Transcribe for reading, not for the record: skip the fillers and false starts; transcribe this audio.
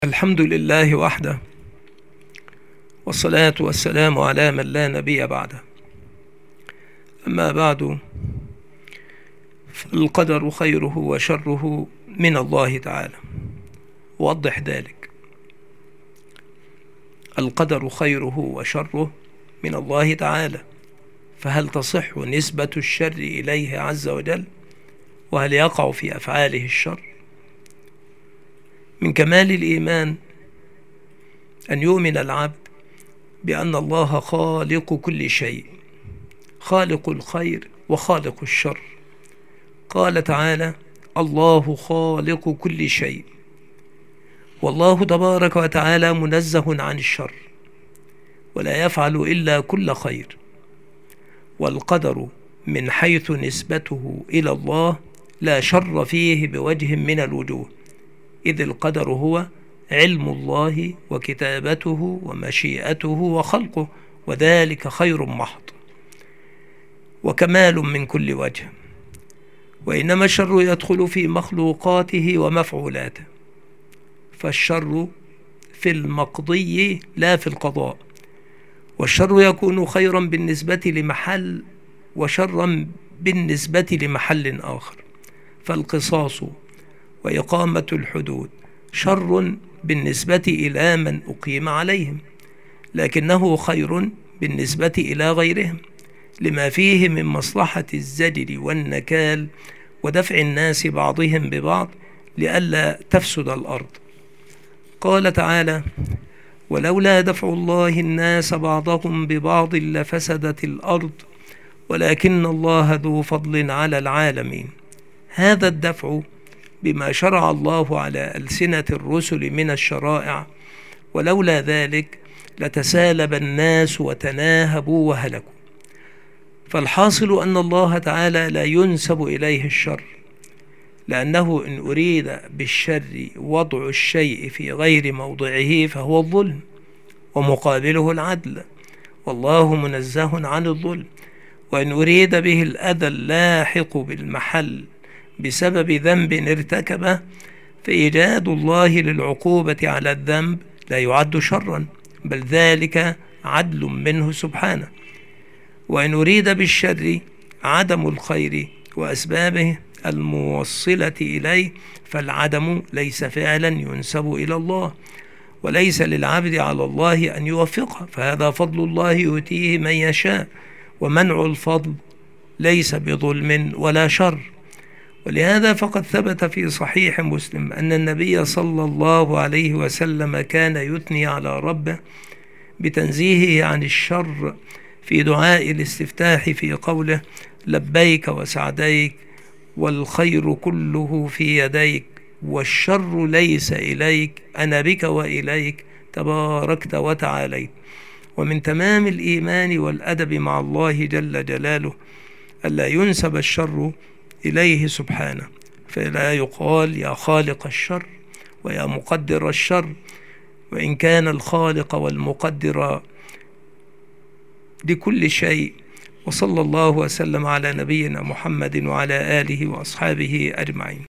الحمد لله وحده، والصلاة والسلام على من لا نبي بعده. أما بعد، فالقدر خيره وشره من الله تعالى. وضح ذلك. القدر خيره وشره من الله تعالى، فهل تصح نسبة الشر إليه عز وجل؟ وهل يقع في أفعاله الشر؟ من كمال الإيمان أن يؤمن العبد بأن الله خالق كل شيء، خالق الخير وخالق الشر. قال تعالى: الله خالق كل شيء. والله تبارك وتعالى منزه عن الشر، ولا يفعل إلا كل خير. والقدر من حيث نسبته إلى الله لا شر فيه بوجه من الوجوه، إذ القدر هو علم الله وكتابته ومشيئته وخلقه، وذلك خير محض وكمال من كل وجه. وإنما الشر يدخل في مخلوقاته ومفعولاته، فالشر في المقضي لا في القضاء. والشر يكون خيرا بالنسبة لمحل وشرا بالنسبة لمحل آخر. فالقصاص وإقامة الحدود شر بالنسبة إلى من أقيم عليهم، لكنه خير بالنسبة إلى غيرهم، لما فيه من مصلحة الزجر والنكال ودفع الناس بعضهم ببعض لئلا تفسد الأرض. قال تعالى: ولولا دفع الله الناس بعضهم ببعض لفسدت الأرض ولكن الله ذو فضل على العالمين. هذا الدفع بما شرع الله على ألسنة الرسل من الشرائع، ولولا ذلك لتسالب الناس وتناهبوا وهلكوا. فالحاصل أن الله تعالى لا ينسب إليه الشر، لأنه إن أريد بالشر وضع الشيء في غير موضعه فهو الظلم، ومقابله العدل، والله منزه عن الظلم. وإن أريد به الأذى اللاحق بالمحل بسبب ذنب ارتكبه، فإيجاد الله للعقوبة على الذنب لا يعد شرا، بل ذلك عدل منه سبحانه. وإن أريد بالشر عدم الخير وأسبابه الموصلة إليه، فالعدم ليس فعلا ينسب إلى الله، وليس للعبد على الله أن يوفقه، فهذا فضل الله يؤتيه من يشاء، ومنع الفضل ليس بظلم ولا شر. ولهذا فقد ثبت في صحيح مسلم أن النبي صلى الله عليه وسلم كان يثني على ربه بتنزيهه عن الشر في دعاء الاستفتاح في قوله: لبيك وسعديك والخير كله في يديك والشر ليس إليك أنا بك وإليك تباركت وتعاليت. ومن تمام الإيمان والأدب مع الله جل جلاله ألا ينسب الشر إليه سبحانه، فلا يقال يا خالق الشر ويا مقدر الشر، وإن كان الخالق والمقدر لكل شيء. وصلى الله وسلم على نبينا محمد وعلى آله وأصحابه أجمعين.